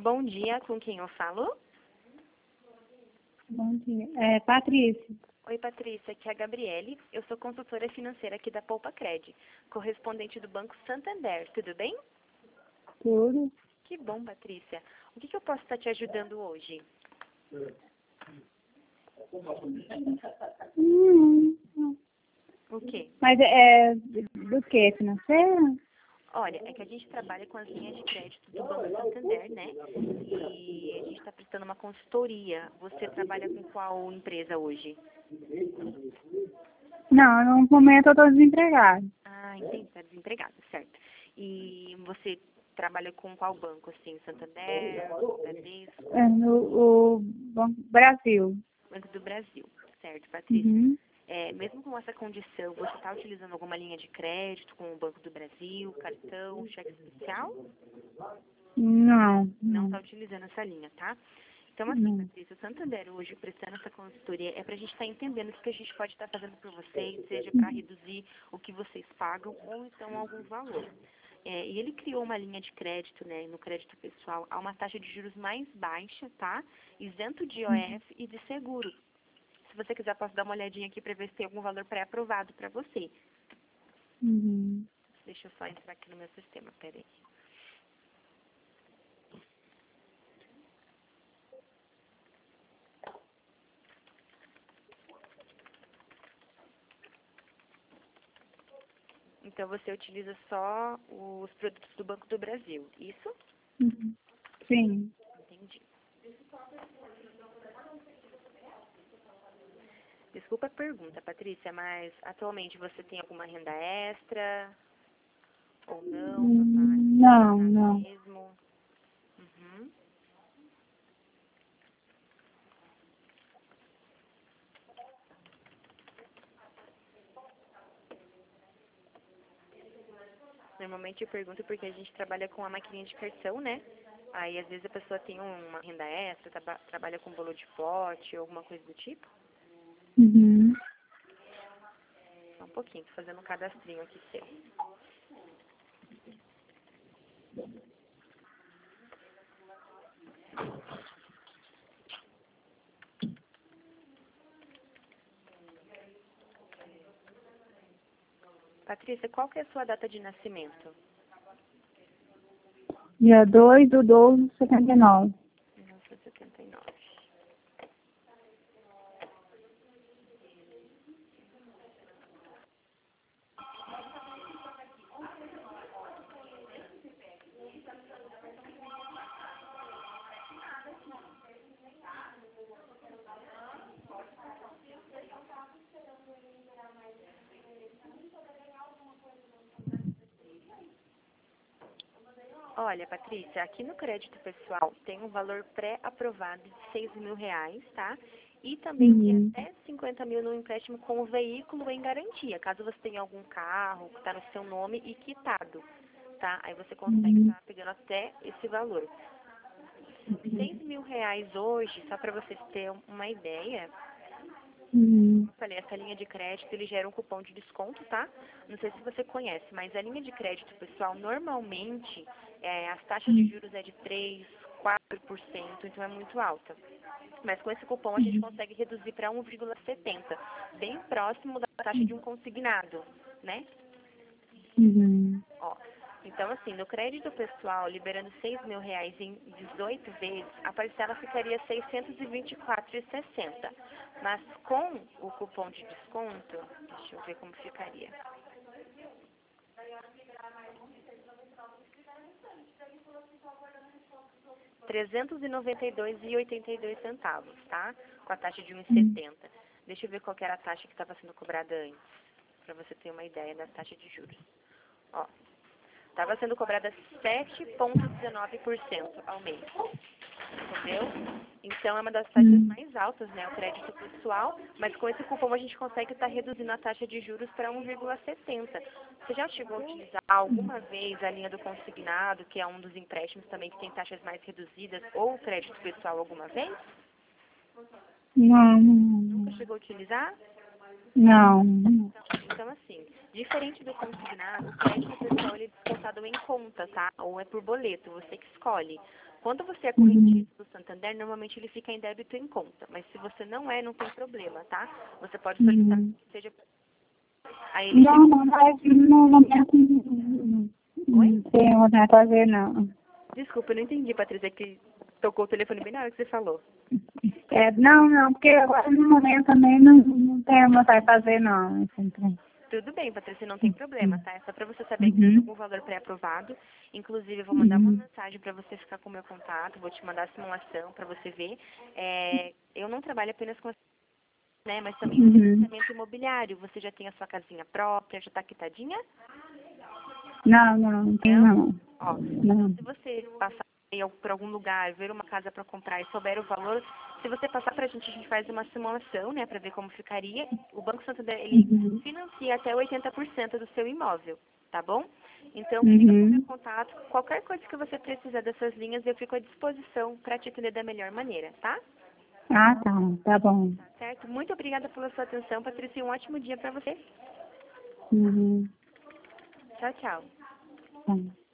Bom dia, com quem eu falo? Bom dia. Patrícia. Oi, Patrícia, aqui é a Gabriele. Eu sou consultora financeira aqui da Poupa Cred, correspondente do Banco Santander. Tudo bem? Tudo? Que bom, Patrícia. O que eu posso estar te ajudando hoje? Não. O quê? Mas é do que? Financeiro? Olha, é que a gente trabalha com as linhas de crédito do Banco Santander, né? E a gente está prestando uma consultoria. Você trabalha com qual empresa hoje? Não, no momento eu estou desempregada. Ah, entendi, está desempregado, certo. E você trabalha com qual banco, assim? Santander, Bradesco? É no Banco Brasil. Banco do Brasil, certo, Patrícia? Uhum. Mesmo com essa condição, você está utilizando alguma linha de crédito com o Banco do Brasil, cartão, cheque especial? Não. Não está utilizando essa linha, tá? Então, assim, Não. Patrícia, o Santander hoje, prestando essa consultoria, é para a gente estar entendendo o que a gente pode estar fazendo por vocês, seja para reduzir o que vocês pagam ou então algum valor. E ele criou uma linha de crédito, né, no crédito pessoal, a uma taxa de juros mais baixa, tá? Isento de IOF e de seguro. Se você quiser, posso dar uma olhadinha aqui para ver se tem algum valor pré-aprovado para você. Uhum. Deixa eu só entrar aqui no meu sistema, peraí. Então, você utiliza só os produtos do Banco do Brasil, isso? Uhum. Sim. Entendi. Desculpa a pergunta, Patrícia, mas atualmente você tem alguma renda extra ou não? Só está Não. mesmo? Uhum. Normalmente eu pergunto porque a gente trabalha com a maquininha de cartão, né? Aí às vezes a pessoa tem uma renda extra, trabalha com bolo de pote ou alguma coisa do tipo. Uhum. Só um pouquinho, tô fazendo um cadastrinho aqui seu. Patrícia, qual que é a sua data de nascimento? Dia 2/12/79. 1979. Olha, Patrícia, aqui no crédito pessoal tem um valor pré-aprovado de R$ 6.000, tá? E também tem Uhum. até 50 mil no empréstimo com o veículo em garantia, caso você tenha algum carro que está no seu nome e quitado, tá? Aí você consegue Uhum. estar pegando até esse valor. R$ 6.000 hoje, só para vocês terem uma ideia, Uhum. eu falei, essa linha de crédito, ele gera um cupom de desconto, tá? Não sei se você conhece, mas a linha de crédito, pessoal, normalmente, as taxas de juros é de 3, 4%, então é muito alta. Mas com esse cupom a gente consegue reduzir para 1,70, bem próximo da taxa de um consignado, né? Uhum. Ó, então, assim, no crédito pessoal, liberando R$ 6.000 em 18 vezes, a parcela ficaria R$ 624,60. Mas com o cupom de desconto, deixa eu ver como ficaria. R$ 392,82, tá? Com a taxa de 1,70. Deixa eu ver qual que era a taxa que estava sendo cobrada antes, para você ter uma ideia da taxa de juros. Ó, estava sendo cobrada 7,19% ao mês. Entendeu? Então, é uma das taxas mais altas, né, o crédito pessoal, mas com esse cupom a gente consegue estar reduzindo a taxa de juros para 1,70. Você já chegou a utilizar alguma vez a linha do consignado, que é um dos empréstimos também que tem taxas mais reduzidas, ou o crédito pessoal alguma vez? Não. Nunca chegou a utilizar? Não. Então, assim, diferente do consignado, o crédito pessoal ele é descontado em conta, tá? Ou é por boleto, você que escolhe. Quando você é correntista do Santander, normalmente ele fica em débito em conta. Mas se você não é, não tem problema, tá? Você pode solicitar que seja... Aí ele Não, não, não minha Oi? não tenho vontade de fazer, não. Desculpa, eu não entendi, Patrícia, que tocou o telefone bem na hora que você falou. Não, porque agora no momento também não tenho vontade de fazer, não. Tudo bem, Patrícia, não tem problema, tá? É só pra você saber que tem algum valor pré-aprovado. Inclusive, eu vou mandar uma mensagem pra você ficar com o meu contato, vou te mandar a simulação pra você ver. Eu não trabalho apenas com né, mas também com financiamento imobiliário. Você já tem a sua casinha própria, já tá quitadinha? Não tem não. Ó, então se você passar aí por algum lugar, ver uma casa para comprar e souber o valor, se você passar pra gente, a gente faz uma simulação, né, para ver como ficaria. O Banco Santander, ele financia até 80% do seu imóvel, tá bom? Então, fica com o meu contato. Qualquer coisa que você precisar dessas linhas, eu fico à disposição para te atender da melhor maneira, tá? Ah, tá bom. Tá certo? Muito obrigada pela sua atenção, Patrícia, e um ótimo dia para você. Tchau, tchau. Tá.